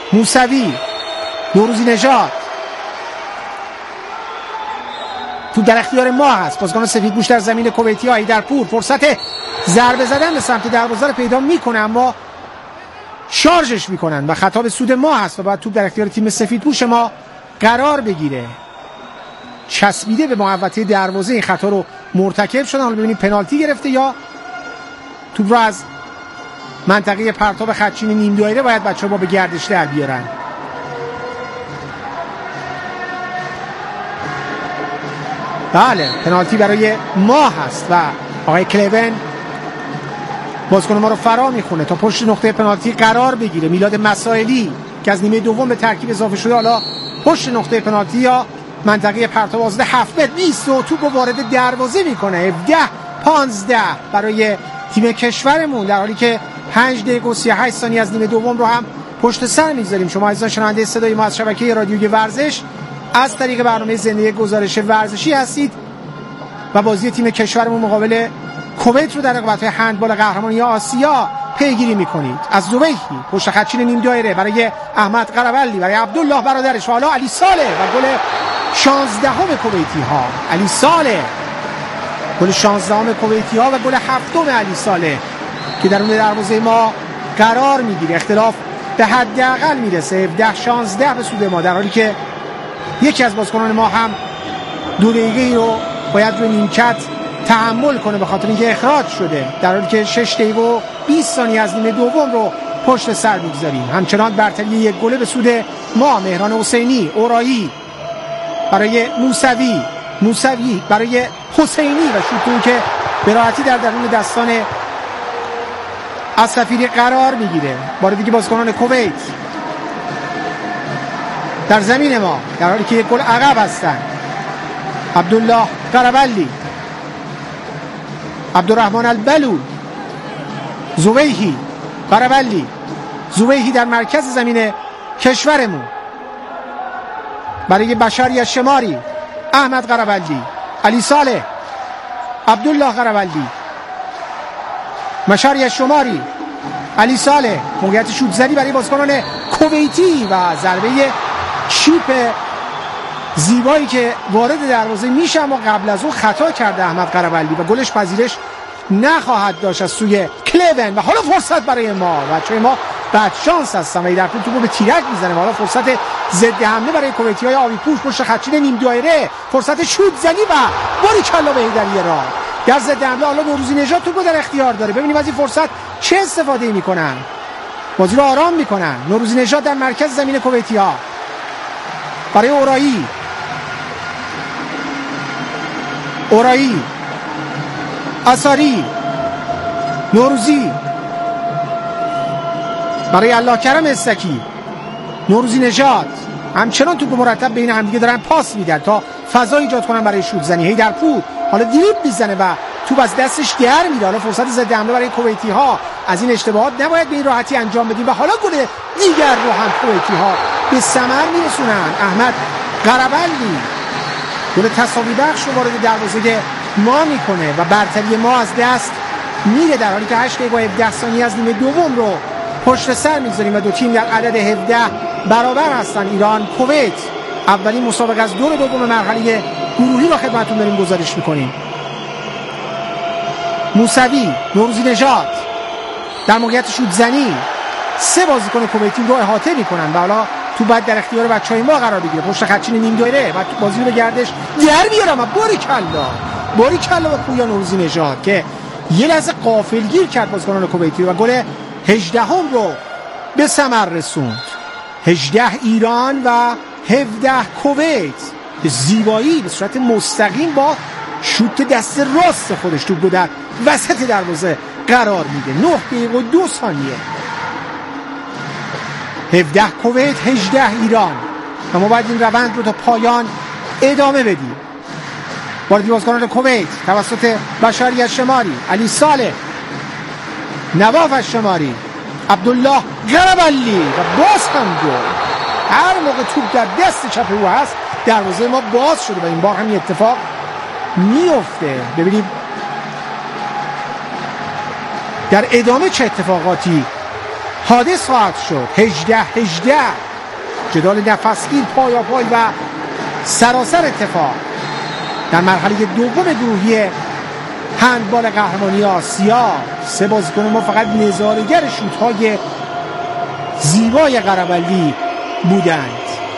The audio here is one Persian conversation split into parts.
موسوی، نوروزی نژاد. تو در اختیار ما هست. بازیکن سفیدپوش در زمین کویتی ها. ایدرپور فرصت ضربه زدن به سمت دروازه رو پیدا میکنه اما شارژش میکنن و خطا به سود ما هست و باید توپ در اختیار تیم سفیدپوش ما قرار بگیره. چسبیده به محوطه دروازه این خطا رو مرتکب شدن. حالا ببینیم پنالتی گرفته یا توپ رو از منطقه پرتاب خطچین نیم دایره باید بچه‌ها با به گردش در بیارن. بله پنالتی برای ما هست و آقای کلون بازیکن ما رو فرا میخونه تا پشت نقطه پنالتی قرار بگیره. میلاد مسائلی که از نیمه دوم به ترکیب اضافه شده حالا پشت نقطه پنالتی یا منطقه پرتاب آزاد 7 متر 20 و توپ وارد دروازه میکنه. 17-15 برای تیم کشورمون در حالی که 5 دقیقه و 38 ثانیه از نیمه دوم رو هم پشت سر میگذاریم. شما عزیزان شنونده صدای ما از شبکه رادیوی ورزش از طریق برنامه زنده گزارش ورزشی هستید و بازی تیم کشورمون مقابل کویت رو در رقابت‌های هندبال قهرمانی آسیا پیگیری می‌کنید. از زبیحی پشت خطچین نیم دایره برای احمد قرولی برای عبدالله برادرش و حالا علی صالح و گل 16 کویتی ها. علی صالح گل 16 کویتی ها و گل 7 علی صالح که درون دروازه ما قرار میگیره. اختلاف به حداقل میرسه 17-16 به سود ما در حالی که یکی از بازیکنان ما هم 2 دقیقه رو باید روی نیمکت تحمل کنه به خاطر اینکه اخراج شده در حالی که 6 دقیقه و 20 ثانیه از نیمه دوم رو پشت سر میگذاریم. همچنان برتری یک گله به سود ما. مهران حسینی اورایی برای موسوی برای حسینی و شوتی که به راحتی در درون دستان السفیری قرار میگیره. بار دیگه بازیکنان کویت در زمین ما در حالی که یک گل عقب هستن. عبدالله قرولی، عبدالرحمن البلول، زبیحی، قرولی، زبیحی در مرکز زمین کشورمون برای بشاری الشماری، احمد قرولی، علی صالح، عبدالله قرولی، مشاری الشماری، علی صالح. موقعیت شوت زنی برای بازیکنان کویتی و ضربه چیپ زیبایی که وارد دروازه میشه اما قبل از اون خطا کرده احمد قرولی و گلش پذیرش نخواهد داشت از سوی کلون. و حالا فرصت برای ما بچه‌های ما بعد شانس هستن و در پول توپو به تیرک میزنه. حالا فرصت ضد حمله برای کویتی‌های آبی پوش پشت خطچین نیم دایره. فرصت شوت زنی و باریکلا به هیدری را در ضد حمله. حالا نوروزی نژاد توپو در اختیار داره. ببینیم از این فرصت چه استفاده میکنن. بازی رو آرام میکنن. نوروزی نژاد در مرکز زمین کویتی‌ها برای اورایی اساری، نوروزی برای الله کرم استکی، نوروزی نژاد همچنان توپ مرتب بین همدیگه دارن پاس میدن تا فضا ایجاد کنن برای شوت زنی. هیدرپور حالا دریبل میزنه و توپ از دستش در میره. حالا فرصت ضد حمله برای کویتی ها. از این اشتباهات نباید به این راحتی انجام بدیم و حالا گل دیگر رو هم کویتی ها به ثمر میرسونن. احمد قرولی گل تساوی بخش رو وارد دروازه ما میکنه و برتری ما از دست میره در حالی که 8 دقیقه و 17 ثانیه از نیمه دوم رو پشت سر میگذاریم و دو تیم در عدد 17 برابر هستن. ایران کویت اولین مسابقه از دور دوم مرحله گروهی رو خدمتتون داریم گزارش میکنیم. موسوی، نوروزی نژاد در موقعیت شوت زنی 3 بازیکن کویتی رو احاطه میکنن و حالا تو بعد در اختیار بچهای ما قرار بگیره. پشت خطچین نیم دایره و بازی رو به گردش در میارم و باریکلا و پویا نوروزی نژاد که یه لحظه غافلگیر کرد بازیکنان کویتی و گل 18 رو به ثمر رسوند. 18 ایران و 17 کویت به زیبایی به صورت مستقیم با شوت دست راست خودش توپ رو در وسط دروازه قرار میده. 9 دقیقه و 2 ثانیه. 17 کویت 18 ایران و ما باید این روند رو تا پایان ادامه بدیم. وارد بازیکنان کویت توسط بشاری الشماری، علی صالح، نواف الشماری، عبدالله قرولی و باز هم گل. هر موقع توپ در دست چپ او هست دروازه ما باز شده و این بار هم اتفاق میفته. ببینیم در ادامه چه اتفاقاتی حادث خواهد شد. 18 جدال نفسگیر پای و سراسر اتفاق در مرحله دوم گروهی هندبال قهرمانی آسیا. 3 بازیکن ما فقط نظاره‌گر شوت‌های زیبای قربلی بودند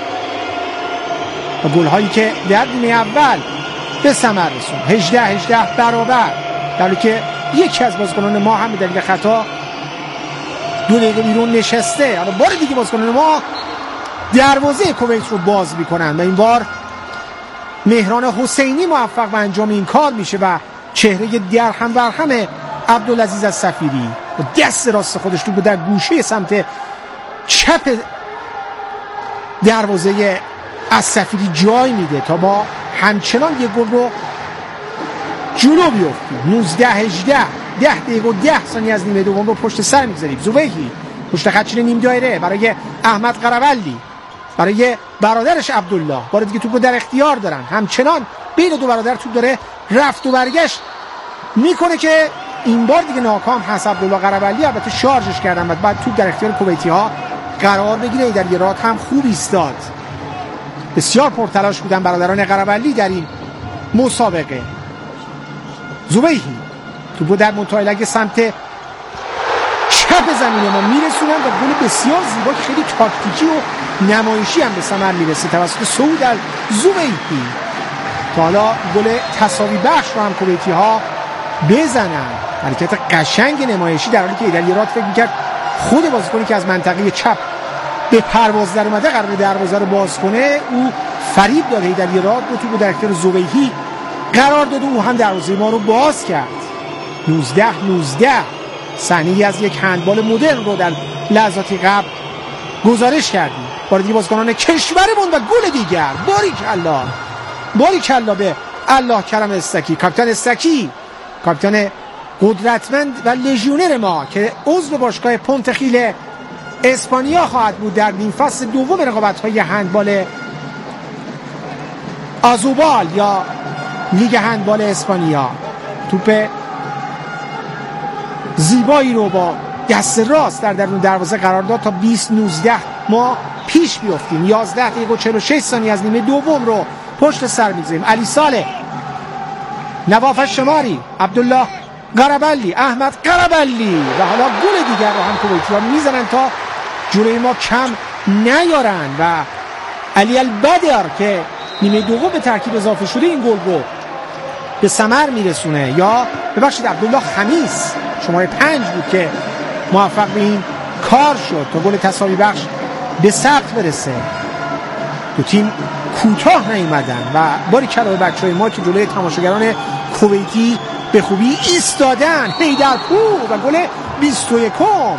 و گل‌هایی که در نیمه اول به ثمر رسوند. 18 برابر، در حالی که یکی از بازیکنان ما هم به دلیل خطا 2 دقیقه بیرون نشسته. حالا بار دیگه بازیکنان ما دروازه کویت رو باز می‌کنن و این بار مهران حسینی موفق به انجام این کار میشه و چهره درهم برهم عبدالعزیز الصفیری و دست راست خودش تو در گوشه سمت چپ دروازه الصفیری جای میده تا با همچنان یک گل رو جلو بیفتیم. 10 دقیقه و 10 ثانیه از نیمه دوم رو پشت سر میگذاریم. زویهی پشت خط چین نیم دایره برای احمد قرولی، برای برادرش عبدالله. بار دیگه توپ رو در اختیار دارن، همچنان بین دو برادر توپ داره رفت و برگشت میکنه که این بار دیگه ناکام هست عبدالله قرولی. البته شارژش کردن و بعد توپ در اختیار کویتی ها قرار بگیره. در یه رات هم خوب ایستاد. بسیار پرتلاش بودن برادران قرولی در این مسابقه. زبیهی توپو در منتهای لگه سمت چپ زمین ما میرسونن و گل بسیار زیبا که خیلی تاکتیکی و نمایشی هم به ثمر میرسه توسط سعود الزبیهی تا حالا گل تساوی بخش رو هم کویتی ها بزنن. حرکت قشنگ نمایشی، در حالی که ایدالیرات فکر میکرد خود بازیکنی که از منطقه چپ به پرواز در اومده قرار دروازه رو باز کنه، او فریب داد ایدالیرات رو تو در اختیار زبیهی قرار داد و او هم دروازه ما رو باز کرد. 19 صحنه‌ای از یک هندبال مدرن رو در لحظاتی قبل گزارش کردیم. بار دیگه بازیکنان کشورمون و گل دیگر. باریکلا به الله کرم استکی، کاپیتان استکی، کاپیتان قدرتمند و لژیونر ما که عضو باشگاه پونتخیل اسپانیا خواهد بود در نیم فصل دوم رقابت‌های هندبال آزوبال یا لیگ هندبال اسپانیا. توپ زیبایی رو با دست راست در درون دروازه قرار داد تا 20-19 ما پیش بیافتیم. 11 دقیقه و 46 ثانیه از نیمه دوم رو پشت سر می‌گذاریم. علی صالح، نواف شماری، عبدالله قرولی، احمد قرولی و حالا گل دیگر رو هم کویتی‌ها میزنن تا جلوی ما کم نیارن و علی البدر که نیمه دوم به ترکیب اضافه شده این گل رو به ثمر میرسونه. یا ببخشید عبدالله خمیس شماره 5 بود که موفق به این کار شد تا گل تساوی بخش به ثبت برسه. دو تیم کوتاه نیومدن و باریکلا به بچهای ما که جلوی تماشاگران کویتی به خوبی ایستادن. حیدرپور و گل 21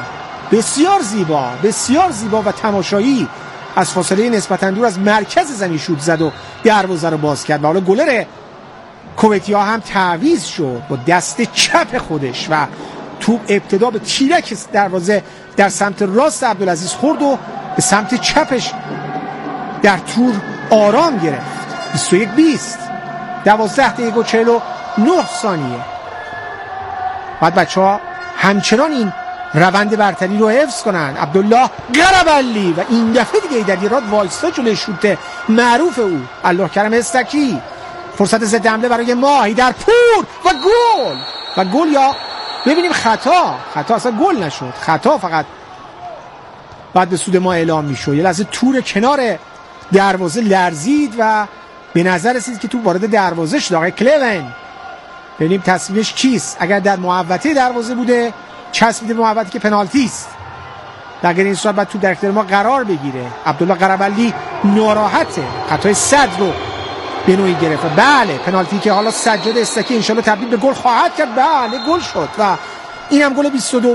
بسیار زیبا و تماشایی از فاصله نسبتاً دور از مرکز زمین شوت زد و دروازه رو باز کرد و حالا گلر کویتی ها هم تعویض شد با دست چپ خودش و توپ ابتدا به تیرک دروازه در سمت راست عبدالعزیز خورد و به سمت چپش در تور آرام گرفت. 21-20 12 دقیقه و 49 ثانیه. بعد بچه ها همچنان این روند برتری رو حفظ کنن. عبدالله قرولی و این دفعه دیگه ایدالیرات وایستا جلوی شوت معروف او. الله کرم استکی، فرصت ضد حمله برای ما، حیدرپور و گل یا ببینیم خطا اصلا گل نشد، خطا فقط بعد به سود ما اعلام میشد. یه لحظه تور کنار دروازه لرزید و به نظر رسید که تو وارد دروازه شد. آقای کلون ببینیم تصمیمش چیست. اگر در محوطه دروازه بوده چسبیده به محوطه که پنالتی است. در غیر این صورت بعد تو در اختیار ما قرار بگیره. عبدالله قرولی ناراحته، خطای صد رو به نوعی گرفت. بله پنالتی که حالا سجاد استکی انشالله تبدیل به گل خواهد کرد. بله گل شد و این هم گل 22.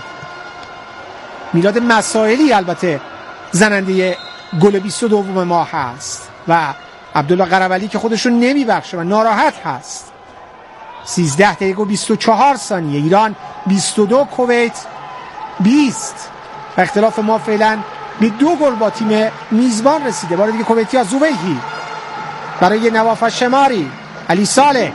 میلاد مسائلی البته زننده گل 22 ما هست و عبدالله قرولی که خودش رو نمیبخشه و ناراحت هست. 13 دقیقه و 24 ثانیه. ایران 22 کویت 20 و اختلاف ما فعلا به 2 گل با تیم میزبان رسیده. بار دیگه کویتی ها. زبیهی برای نواف شماری، علی صالح،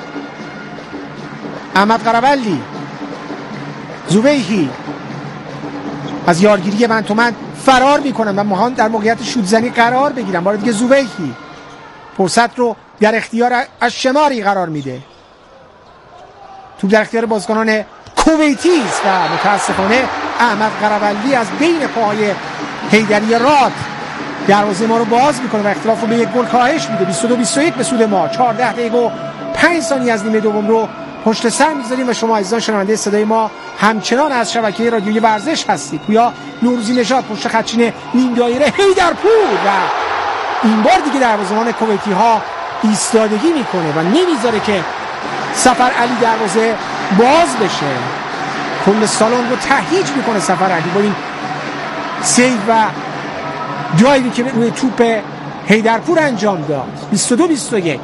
احمد قرولی، زبیهی از یارگیری من تو من فرار میکنن و مهان در موقعیت شوت‌زنی قرار بگیرن. بار دیگه زوبیهی فرصت رو در اختیار الشماری قرار میده. توپ در اختیار بازیکنان کویتی است و متاسفانه احمد قرولی از بین پاهای حیدری راد دروازه ما رو باز میکنه و اختلاف رو به یک گل کاهش میده. 22-21 به سود ما. 14 دقیقه و 5 ثانیه از نیمه دوم رو پشت سر میذاریم و شما عزیزان شنونده صدای ما همچنان از شبکه رادیویی ورزش هستید. پویا نوروزی نژاد پشت خطچین نیم دایره حیدرپور و این بار دیگه دروازه‌بان کویتی ها ایستادگی میکنه و نمیذاره که سفر علی دروازه باز بشه. کل سالن رو تهییج میکنه سفر علی با این سیو و جایی که روی توپ حیدرپور انجام داد. 22-21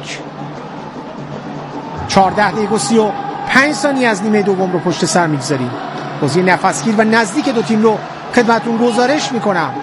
14 دقیقه و 35 ثانیه از نیمه دوم رو پشت سر میگذاریم. بازی نفسگیر و نزدیک دو تیم رو خدمتتون گزارش میکنم.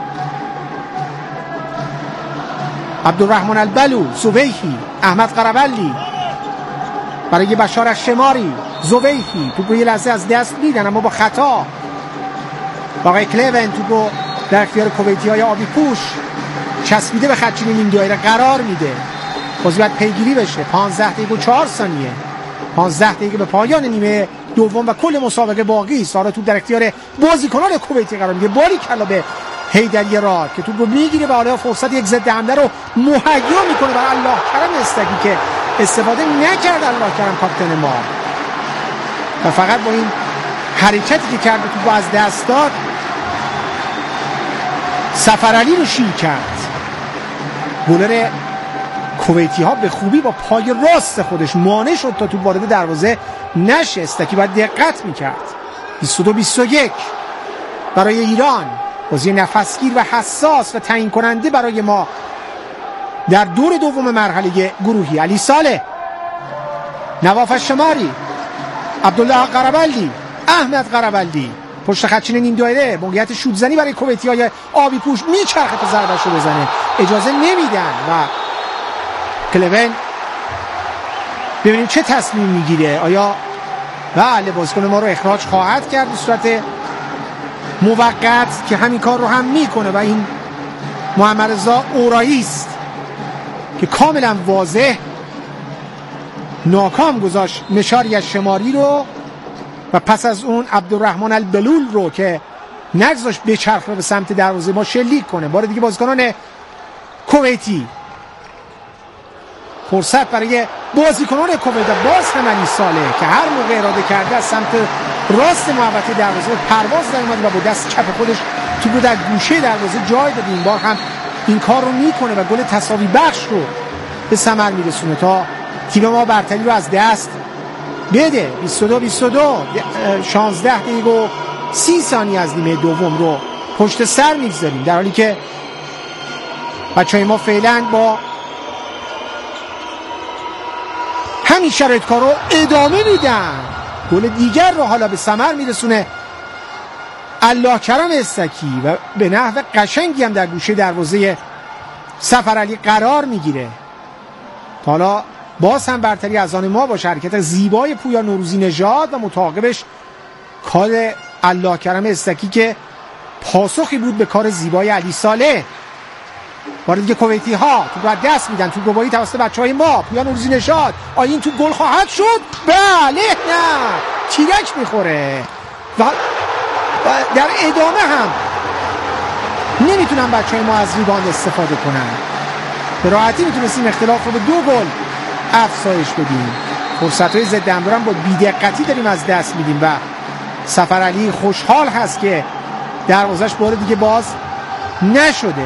عبدالرحمن البلو، زوبیهی، احمد قرولی برای بشار الشماری. زوبیهی توپ رو یه لحظه از دست میدن اما با خطا. آقای کلیون توپ رو در اختیار کویتی های آبی پوش چسبیده به خطچین نیم دایره قرار میده. بازی باید پیگیری بشه. 15 دقیقه و 4 ثانیه 15 دقیقه به پایان نیمه دوم و کل مسابقه باقی است. حالا توپ در اختیار بازیکنان کویتی قرار میگیره. باری کلا به حیدری راد که توپ رو میگیره و حالا فرصت یک ضد حمله رو مهیا میکنه برای الله کرم استقی که استفاده نکرد. الله کرم کاپیتان ما و فقط با این حرکتی که کرد توپ از دست داد سفر علی رو شیر کرد. گلر کویتی ها به خوبی با پای راست خودش مانع شد تا توپ وارد دروازه نشه. استقی باید دقت میکرد. 22-21 برای ایران. بازی نفسگیر و حساس و تعیین کننده برای ما در دور دوم مرحله گروهی. علی صالح، نواف الشماری، عبدالله قرولی، احمد قرولی پشت خطچین نیم دایره. موقعیت شوت زنی برای کویتی های آبی پوش میچرخه تا ضربه‌اش رو بزنه. اجازه نمیدن و کلیون ببینیم چه تصمیم میگیره. آیا بله بازیکن ما رو اخراج خواهد کرد به صورت موقت که همین کار رو هم میکنه و این محمد رضا اورایی است که کاملا واضح ناکام گذاشت مشاری الشماری رو و پس از اون عبدالرحمن البلول رو که نگذاشت بچرخه به سمت دروازه ما شلیک کنه. بار دیگه بازیکنان کویتی فرصت برای بازیکنان کویتی. باز هم علی صالح که هر موقع اراده کرده از سمت راست محوطه دروازه پرواز در اومد و با دست چپ خودش توپ رو در گوشه دروازه جای داد. این بار هم این کار رو میکنه و گل تساوی بخش رو به ثمر میرسونه تا تیم ما برتری رو از دست بده. 22-22 16 دقیقه و 30 ثانیه از نیمه دوم رو پشت سر میگذاریم در حالی که بچهای ما فعلا با همین شرایط کار رو ادامه میدن. گل دیگر رو حالا به ثمر میرسونه الله کرم استکی و به نحو قشنگی هم در گوشه دروازه سفر علی قرار میگیره. حالا باز هم برتری از آن ما باشه. حرکت زیبای پویا نوروزی نژاد و متعاقبش کار الله کرم استکی که پاسخی بود به کار زیبای علی صالح. وارد دیگه کویتی ها تو بعد دست میدن تو گواهی توسط بچهای ما. پویا نوروزی نژاد آیا این تو گل خواهد شد؟ بله نه تیرک میخوره و در ادامه هم نمیتونن بچهای ما از ریباند استفاده کنن. به راحتی میتونستیم اختلاف رو به 2 گل افزایش بدیم. فرصت‌های ضد حمله رو با بی‌دقتی داریم از دست میدیم و سفر علی خوشحال هست که دروازش بار دیگه باز نشده.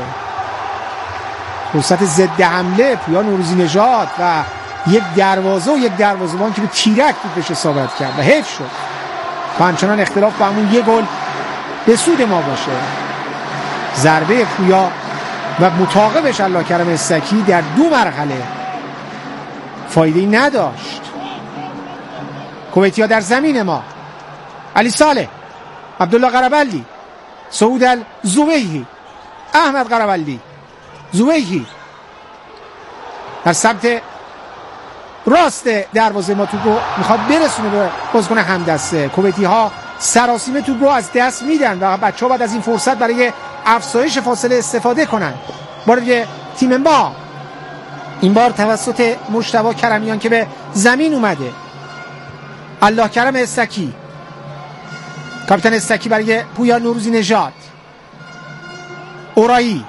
فرصت ضد حمله پویا نوروزی نژاد و یک دروازه و یک دروازه‌بان که به تیرک توپش اصابت کرد و حیف شد و همچنان اختلاف با همون 1 گل به سود ما باشه. ضربه پویا و متعاقبش الله کرم استکی در 2 مرحله فایده‌ای نداشت. کویتی‌ها در زمین ما. علی صالح، عبدالله قرولی، سعود الزویهی، احمد قرولی، زویهی در سمت راست دروازه ما توپ رو میخواد برسونه به بازیکن همدسته. کویتی ها سراسیمه توپ رو از دست میدن و بچه‌ها بعد از این فرصت برای افزایش فاصله استفاده کنن. بار دیگه تیم ما این بار توسط مجتبی کرمیان که به زمین اومده. الله کرم استکی، کاپیتان استکی برای پویا نوروزی نژاد. اورایی،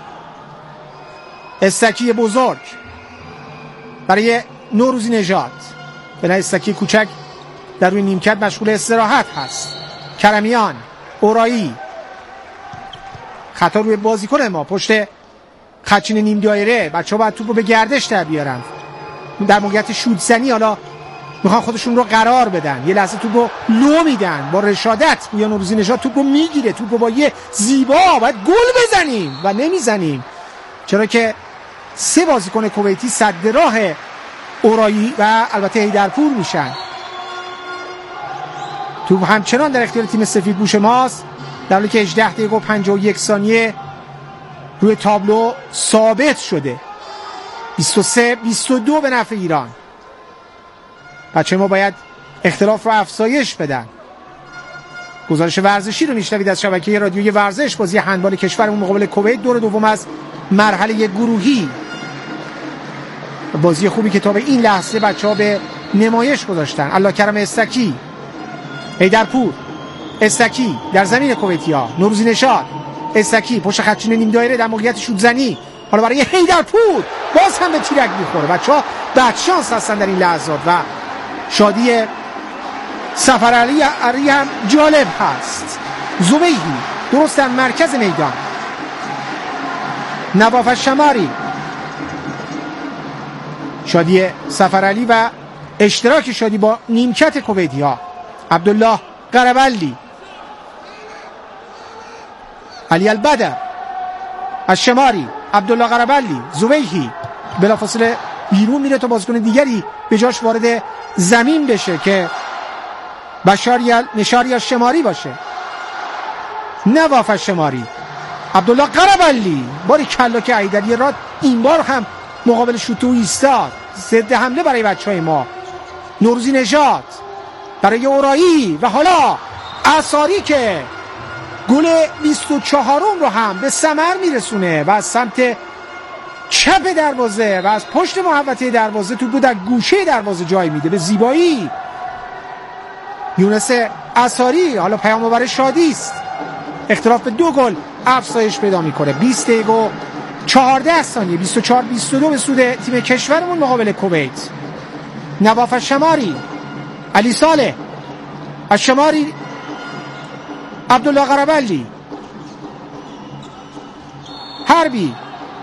استکی بزرگ برای نوروزی نژاد. بنا استکی کوچک در روی نیمکت مشغول استراحت هست. کرمیان، اورایی، خطا روی بازیکن ما پشت خطچین نیم دایره. بچه‌ها باید توپ رو به گردش در بیارن در موقعیت شوت‌زنی. حالا میخوان خودشون رو قرار بدن، یه لحظه توپ رو لو میدن با رشادت. پویا نوروزی نژاد توپ رو میگیره، توپ رو با یه زیبا باید گل بزنیم و نمیزنیم، چرا که 3 بازیکن کویتی سد راه اورایی و البته هیدرپور میشن. توپ همچنان در اختیار تیم سفیدپوش ماست، در حالی که 18 دقیقه و 51 ثانیه روی تابلو ثابت شده. 23-22 به نفع ایران. بچه ما باید اختلاف رو افزایش بدن. گزارش ورزشی رو میشنوید از شبکه رادیوی ورزش. بازی هندبال کشورمون مقابل کویت، دور دوم از مرحله گروهی. بازی خوبی که تا به این لحظه بچه‌ها به نمایش گذاشتن. الله کرم استکی، هیدرپور، استکی در زمین کویتی‌ها. نوروزی نژاد، استکی پشت خطچین نیم دایره در موقعیت شوت زنی. حالا برای هیدرپور باز هم به تیرک میخوره. بچه‌ها بدشانس هستن در این لحظات و شادی سفرعلی هم جالب هست. زبیهی درست در مرکز میدان. نواف شماری، شادی سفرعلی و اشتراک شادی با نیمکت کویتی‌ها. عبدالله قربلی، علی البدر، الشماری، عبدالله قربلی، زبیهی بلافاصله بیرون میره تا بازیکن دیگری به جاش وارد زمین بشه که نشاری الشماری باشه. نواف الشماری، عبدالله قربلی، باری کلا که ایدری راد این بار هم مقابل شوتو ایستاد. ضد حمله برای بچهای ما. نوروزی نژاد برای اورایی و حالا اثاری که گل 24 رو هم به ثمر میرسونه و از سمت چپ دروازه و از پشت محوطه دروازه توپ در گوشه دروازه جای میده به زیبایی. یونس اثاری حالا پیام آور شادی است. اختلاف به 2 گل افزایش پیدا میکنه. 20 دقیقه و 14 ثانیه، 24-22 به سود تیم کشورمون مقابل کویت. نواف الشماری، علی صالح الشماری، عبدالله قربلی، حربی،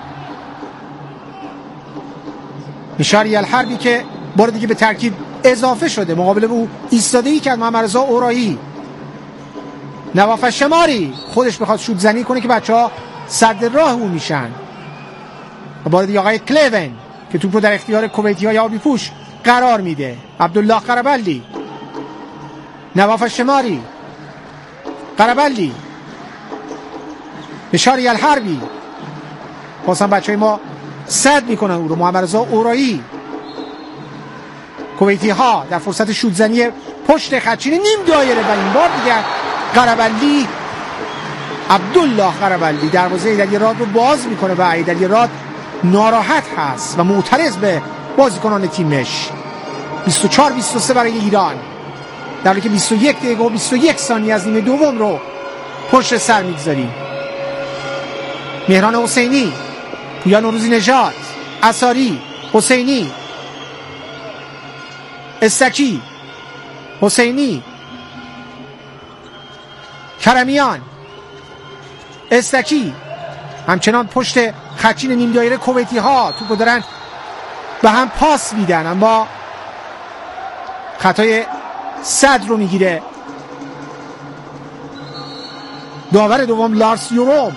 نشاری الحربی که بار دیگه به ترکیب اضافه شده مقابل او ایستاده‌ای کرد محمد رضا اورایی. نواف الشماری خودش بخواد شوت زنی کنه که بچه‌ها صد راه او میشن. و بار دیگه آقای کلیون که توپ رو در اختیار کویتی‌های آبی پوش قرار میده. عبدالله قربلی، نواف الشماری، قربلی، نشاری الحربی. بازم بچهای ما صد میکنن او رو. محمد رضا اورایی. کویتی ها در فرصت شوت زنی پشت خطچین نیم دایره و این بار دیگر قربلی، عبدالله قربلی دروازه ایدری راد رو باز میکنه و ایدری راد ناراحت هست و معترض به بازیکنان تیمش. 24-23 برای ایران، در حالی که 21 دقیقه و 21 ثانیه از نیمه دوم رو پشت سر میگذاریم. مهران حسینی، پویا نوروزی نژاد، اثاری، حسینی، استکی، حسینی، کرمیان، استکی همچنان پشت خطچین نیم دایره کویتی ها توپو دارن به هم پاس میدن، اما خطای صد رو میگیره داور دوم لارس یوروم.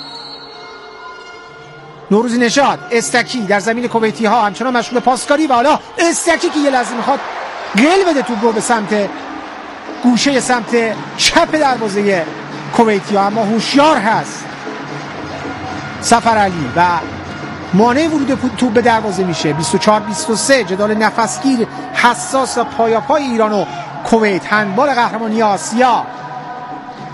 نوروزی نژاد، استکی در زمین کویتی ها همچنان مشغول پاسکاری و حالا استکی که یه لحظه میخواد گل بده توپ رو به سمت گوشه سمت چپ دروازه کویتی ها، اما هوشیار هست سفرعلی و مانع ورود توپ به دروازه میشه. 24-23 جدال نفسگیر حساس و پایاپای ایران و کویت. هندبال قهرمانی آسیا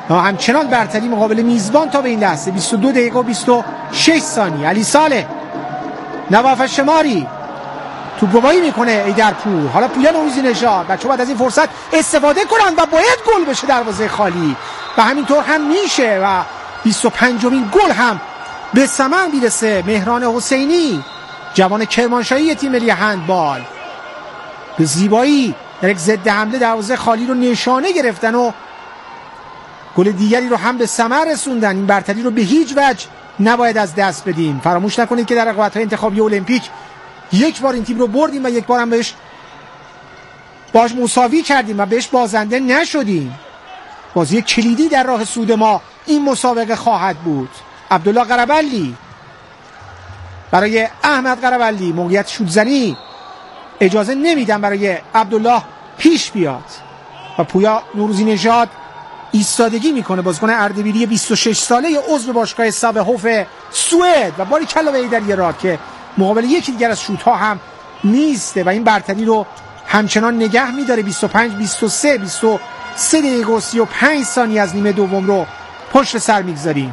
همچنان برتری مقابل میزبان تا به این لحظه. 22 دقیقه و 26 ثانیه. علی صالح نواف شماری تو گواهی میکنه ایدرپور. حالا پویا نوروزی نژاد. بچه‌ها بعد از این فرصت استفاده کنن و باید گل بشه دروازه خالی و همینطور هم میشه و 25مین گل هم به ثمر میرسه. مهران حسینی جوان کرمانشاهی تیم ملی هندبال به زیبایی در یک ضد حمله دروازه خالی رو نشانه گرفتن و گل دیگری رو هم به ثمر رسوندن. این برتری رو به هیچ وجه نباید از دست بدیم. فراموش نکنید که در رقابت‌های انتخابی المپیک یک بار این تیم رو بردیم و یک بار هم باش مساوی کردیم و بهش بازنده نشدیم. بازی کلیدی در راه صعود ما این مسابقه خواهد بود. عبدالله قربلی برای احمد قربلی موقعیت شوت‌زنی اجازه نمیدن برای عبدالله پیش بیاد و پویا نوروزی نژاد ایستادگی میکنه. بازیکن اردبیلی 26 ساله عضو باشگاه سابهوف سوئد و باری کلا به در یه که مقابل یکی دیگر از شوت ها هم نیسته و این برتری رو همچنان نگه میداره. 25 23 23 دقیقه و 35 ثانیه از نیمه دوم رو پشت سر میگذاریم.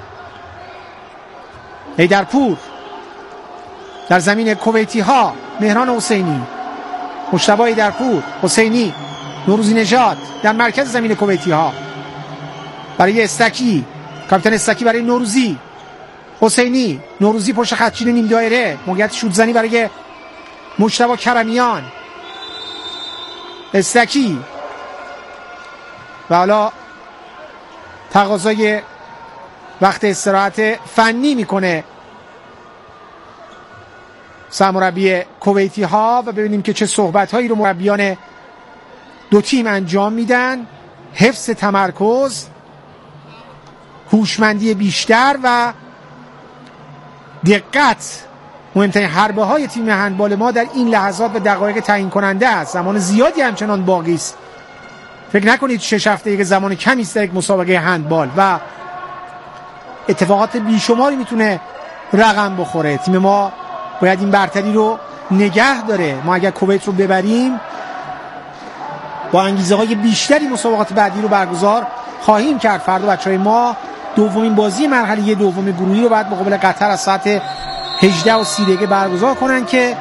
ایدرپور در زمین کویتی ها. مهران حسینی، مجتبی ایدرپور، حسینی، نوروزی نژاد در مرکز زمین کویتی ها برای استکی. کاپیتان استکی برای نوروزی. حسینی، نوروزی پشت خطچین نیم دایره. موقعیت شوت زنی برای مجتبی کرمیان. استکی و حالا تقاضای وقت استراحت فنی میکنه سرمربی کویتی ها و ببینیم که چه صحبت هایی رو مربیان دو تیم انجام میدن. حفظ تمرکز، هوشمندی بیشتر و دقت مهمترین حربه های تیم هندبال ما در این لحظات و دقایق تعیین کننده است. زمان زیادی همچنان باقی است. فکر نکنید 6 هفته یک زمان کمی است در یک مسابقه هندبال و اتفاقات بیشماری میتونه رقم بخوره. تیم ما باید این برتری رو نگه داره. ما اگر کویت رو ببریم با انگیزه های بیشتری مسابقات بعدی رو برگزار خواهیم کرد. فردا بچهای ما دومین بازی مرحله دوم گروهی رو بعد مقابل قطر از ساعت 18:30 برگزار کنن که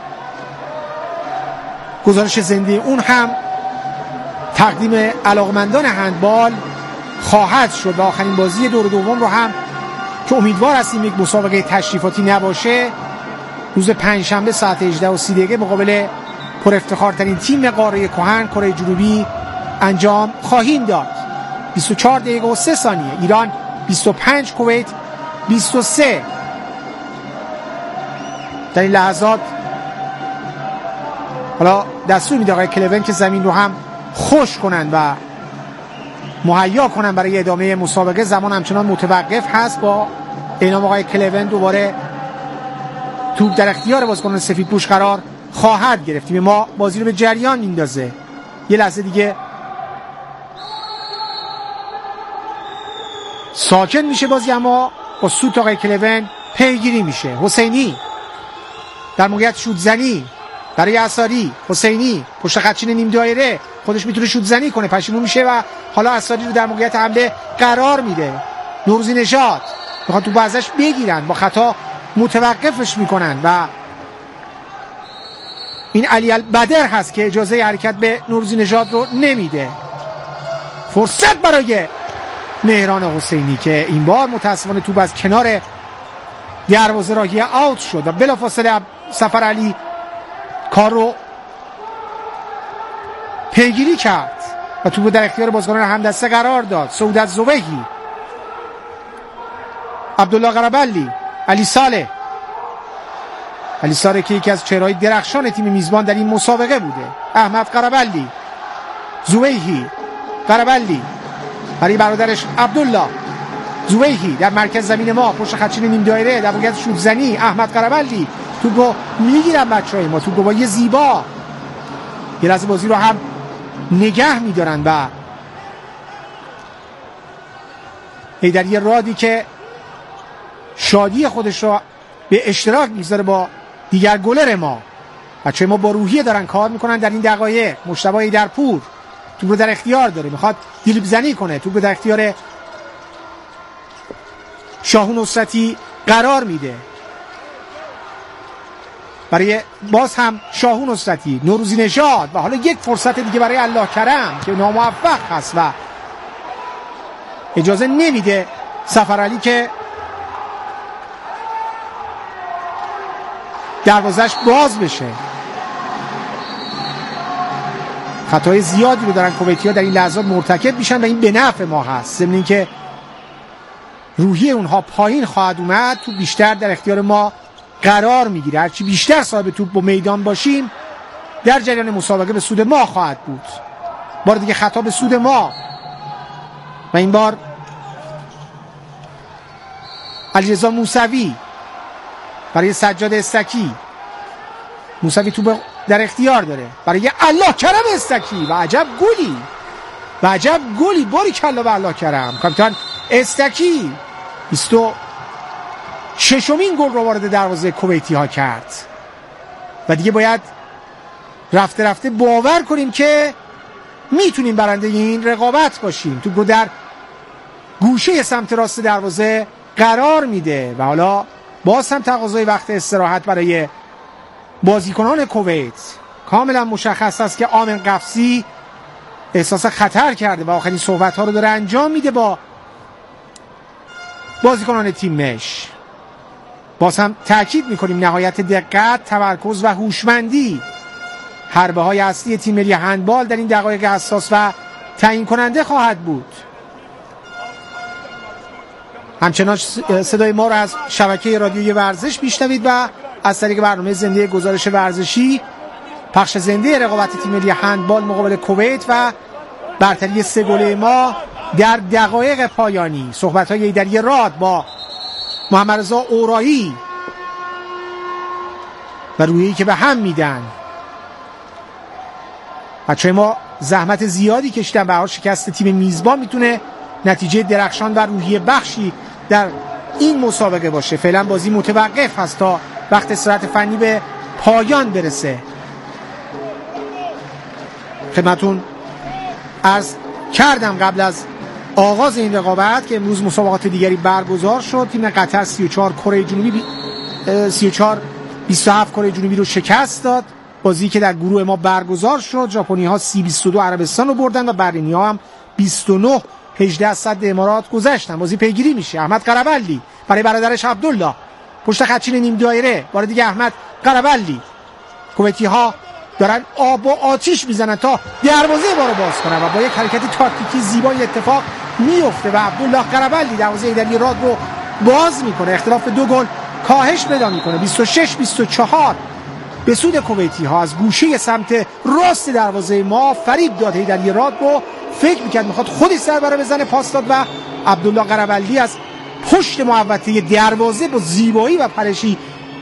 گزارش زنده اون هم تقدیم علاقمندان هندبال خواهد شد و آخرین بازی دور دوم رو هم که امیدوار هستیم یک مسابقه تشریفاتی نباشه روز پنجشنبه ساعت 18:30 مقابل پر افتخارترین تیم قاره کهن کره جنوبی انجام خواهیم داد. 24 دقیقه و 3 ثانیه. ایران 25، کویت 23. در این لحظات حالا دستور میده آقای کلون که زمین رو هم خوش کنن و مهیا کنن برای ادامه مسابقه. زمان همچنان متوقف هست. با اعلام آقای کلون دوباره توپ در اختیار بازیکنان سفیدپوش قرار خواهد گرفت. تیم ما بازی رو به جریان میندازه. یه لحظه دیگه ساکن میشه بازی، اما با سوت آقای کلون پیگیری میشه. حسینی در موقعیت شوت زنی برای اساری. حسینی پشت خطچین نیم دایره خودش میتونه شوت زنی کنه، پشیمون میشه و حالا اساری رو در موقعیت حمله قرار میده. نوروزی نژاد میخواد تو ازش بگیرن، با خطا متوقفش میکنن و این علی البدر هست که اجازه حرکت به نوروزی نژاد رو نمیده. فرصت برای مهران حسینی که این بار متاسفانه توپ از کنار دروازه راهی آوت شد و بلافاصله سفر علی کار رو پیگیری کرد و توپ در اختیار بازیکنان همدسته قرار داد. سعودت زویهی، عبدالله قربلی، علی صالح که یکی از چهره‌های درخشان تیم میزبان در این مسابقه بوده. احمد قربلی، زویهی، قربلی برای برادرش عبدالله. زویهی در مرکز زمین ما پشت خطچین نیم دایره در موقعیت شوت زنی. احمد قربلی توپو میگیرن بچهای ما، توپو با یه زیبا یه لحظه بازی رو هم نگه میدارن و در یه رادی که شادی خودش رو به اشتراک میذاره با دیگر گلر ما. بچهای ما با روحیه دارن کار میکنن در این دقایق. مجتبی ایدرپور توپ رو در اختیار داره، میخواد دریبل زنی کنه، توپ رو در اختیار شاهو نصرتی قرار میده. برای باز هم شاهو نصرتی، نوروزی نژاد و حالا یک فرصت دیگه برای الله کرم که ناموفق هست و اجازه نمیده سفرعلی که دروازش باز بشه. خطای زیادی رو دارن کویتی‌ها در این لحظات مرتکب میشن و این به نفع ما هست، ضمن اینکه روحیه اونها پایین خواهد اومد، توپ بیشتر در اختیار ما قرار میگیره. هرچی بیشتر صاحب توپ با میدان باشیم در جریان مسابقه به سود ما خواهد بود. بار دیگه خطا به سود ما و این بار علیرضا موسوی برای سجاد استکی. موسوی توپ در اختیار داره برای الله کرم استکی و عجب گلی باری کلا به الله کرم. کاپیتان استکی 26مین گل رو وارد دروازه کویتی ها کرد و دیگه باید رفته رفته باور کنیم که میتونیم برنده این رقابت باشیم. توپ رو در گوشه سمت راست دروازه قرار میده و حالا باز هم تقاضای وقت استراحت برای بازیکنان کویت. کاملا مشخص است که آمن قفسی احساس خطر کرده و آخرین صحبت ها رو داره انجام میده با بازیکنان تیمش. باز هم تأکید میکنیم نهایت دقت، تمرکز و هوشمندی حربه های اصلی تیم ملی هندبال در این دقایق حساس و تعیین کننده خواهد بود. همچنان صدای ما رو از شبکه رادیویی ورزش میشنوید و از طریق برنامه زنده گزارش ورزشی پخش زنده رقابت تیم ملی هندبال مقابل کویت و برتری 3 گل ما در دقایق پایانی. صحبت‌های ایدری راد با محمد رضا اورایی و رویی که به هم میدن. بچه‌های ما زحمت زیادی کشیدن، به هر حال شکست تیم میزبان میتونه نتیجه درخشان و روحیه بخشی در این مسابقه باشه. فعلا بازی متوقف هست تا وقت استراحت فنی به پایان برسه. خدمتون عرض کردم قبل از آغاز این رقابت که امروز مسابقات دیگری برگزار شد. تیم قطر 34 کره جنوبی 27 کره جنوبی رو شکست داد. بازی که در گروه ما برگزار شد، ژاپنی ها 30-22 عربستان رو بردن و بحرینی ها هم 29-18 از صد امارات گذشتن. بازی پیگیری میشه. احمد قربلی برای برادرش عبدالله پشت خطچین نیم دایره، بار دیگه احمد قربلی. کویتی ها دارن آب و آتیش میزنن تا دروازه ما رو باز کنن و با یک حرکت تاکتیکی زیبای اتفاق میفته و عبدالله قربلی دروازه ایدری راد رو باز میکنه. اختلاف 2 گل کاهش پیدا میکنه. 26-24 به سود کویتی ها. از گوشه سمت راست دروازه ما فریب داد ایدری راد رو، فکر میکرد میخواد خودش سر بزنه، پاس داد و عبدالله قربلی از پشت محوطه دروازه با زیبایی و پرشی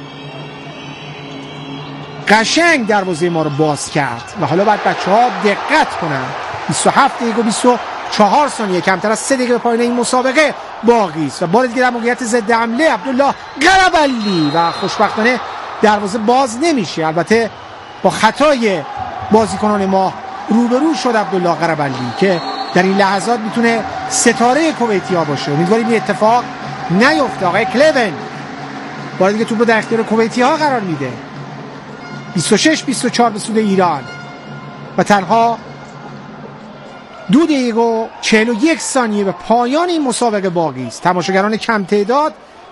قشنگ دروازه ما رو باز کرد و حالا باید بچه‌ها دقت کنن. 27 دقیقه و 24 ثانیه، کمتر از 3 دقیقه به پایان این مسابقه باقی است و بار دیگه در موقعیت ضد حمله عبدالله قربلی و خوشبختانه دروازه باز نمیشه. البته با خطای بازیکنان ما روبرو شد عبدالله قربلی که در این لحظات میتونه ستاره کویتی‌ها باشه. امیدواریم این اتفاق نیفته. آقای کلون بار دیگه توپ رو در اختیار کویتی‌ها قرار میده. 26-24 به سود ایران و تنها 2 دقیقه و 41 ثانیه به پایان این مسابقه باقی است. تماشاگران کم تعداد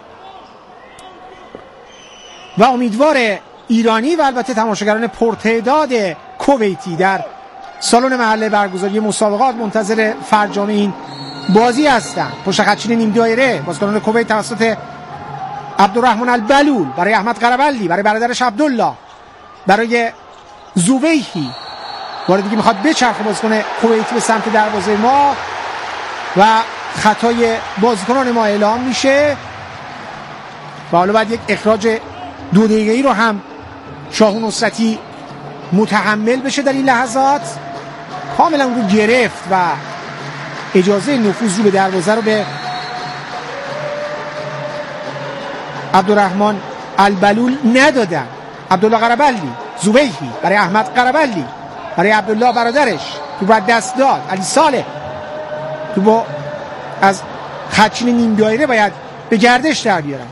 و امیدوار ایرانی و البته تماشاگران پرتعداد کویتی در سالن محل برگزاری مسابقات منتظر فرجام این بازی هستند. پشت خطچین نیم دایره بازیکنان کویت توسط عبدالرحمن البلول برای احمد قربلی، برای برادرش عبدالله، برای زویهی. بار دیگه میخواد بچرخه بازیکن کویتی به سمت دروازه ما و خطای بازیکنان ما اعلام میشه و حالا بعد یک اخراج 2 دقیقه‌ای رو هم شاهو نصرتی متحمل بشه. در این لحظات کاملا رو گرفت و اجازه نفوذ رو به دروازه رو به عبدالرحمن البلول ندادن. عبدالله قربلی، زویهی برای احمد قربلی، برای عبدالله برادرش، تو باید دست داد. علی صالح تو با از خدچین نیم دایره باید به گردش در بیارن.